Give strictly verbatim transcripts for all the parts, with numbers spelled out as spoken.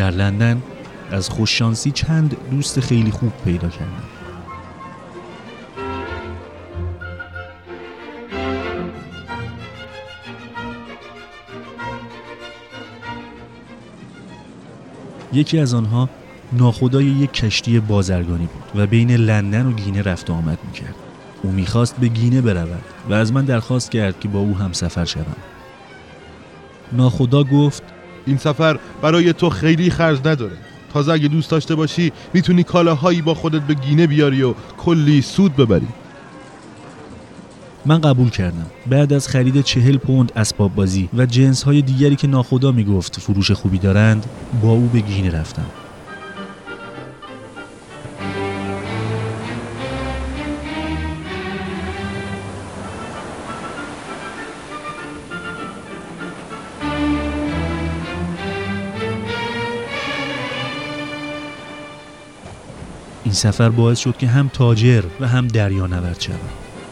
در لندن از خوششانسی چند دوست خیلی خوب پیدا کردم. یکی از آنها ناخدای یک کشتی بازرگانی بود و بین لندن و گینه رفت و آمد میکرد. او میخواست به گینه برود و از من درخواست کرد که با او هم سفر شوم. ناخدا گفت این سفر برای تو خیلی خرج نداره. تازه اگه دوست داشته باشی میتونی کالاهایی با خودت به گینه بیاری و کلی سود ببری. من قبول کردم. بعد از خرید چهل پوند اسباب بازی و جنس های دیگری که ناخدا میگفت فروش خوبی دارند، با او به گینه رفتم. این سفر باعث شد که هم تاجر و هم دریانورد شوم.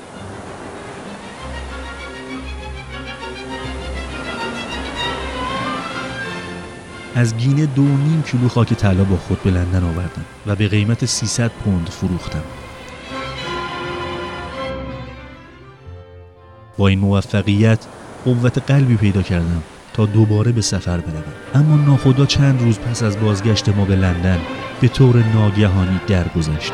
از گینه دو و نیم کیلو خاک طلا با خود به لندن آوردم و به قیمت سیصد پوند فروختم. با این موفقیت قوت قلبی پیدا کردم تا دوباره به سفر بروم. اما ناخدا چند روز پس از بازگشت ما به لندن به طور ناگهانی درگذشت.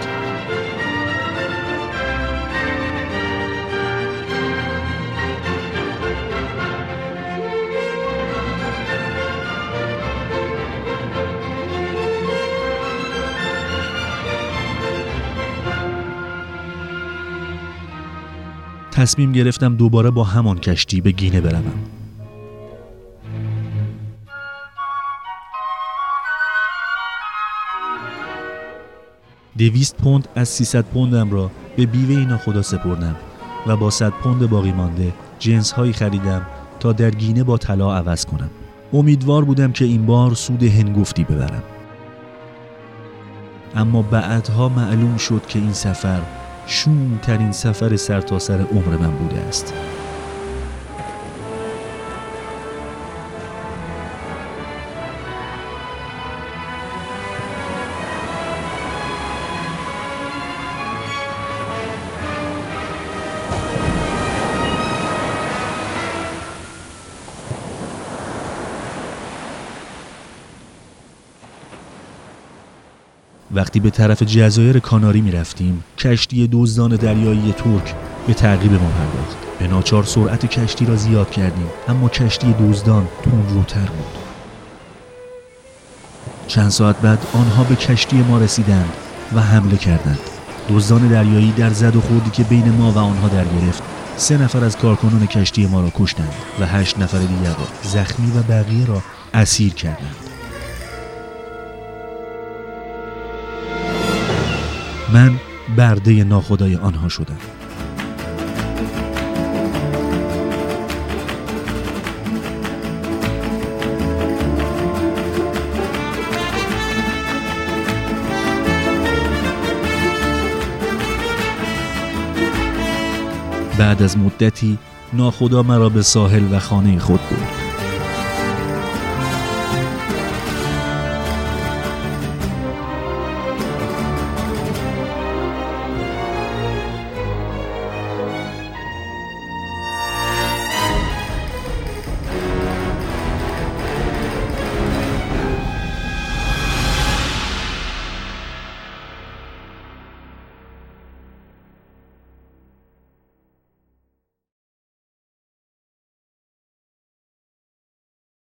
تصمیم گرفتم دوباره با همان کشتی به گینه بروم. دویست پوند از سیصد پوندم را به بیوه ناخدا سپردم و با صد پوند باقی مانده جنس هایی خریدم تا در گینه با طلا عوض کنم. امیدوار بودم که این بار سود هنگفتی ببرم. اما بعدها معلوم شد که این سفر شوم ترین سفر سرتاسر عمر من بوده است. وقتی به طرف جزایر کاناری می رفتیم، کشتی دزدان دریایی ترک به تعقیب ما پرداخت. به ناچار سرعت کشتی را زیاد کردیم، اما کشتی دزدان تندروتر بود. چند ساعت بعد آنها به کشتی ما رسیدند و حمله کردند. دزدان دریایی در زد و خوردی که بین ما و آنها در گرفت، سه نفر از کارکنان کشتی ما را کشتند و هشت نفر دیگر را زخمی و بقیه را اسیر کردند. من برده ناخدای آنها شدم. بعد از مدتی ناخدا مرا به ساحل و خانه خود برد.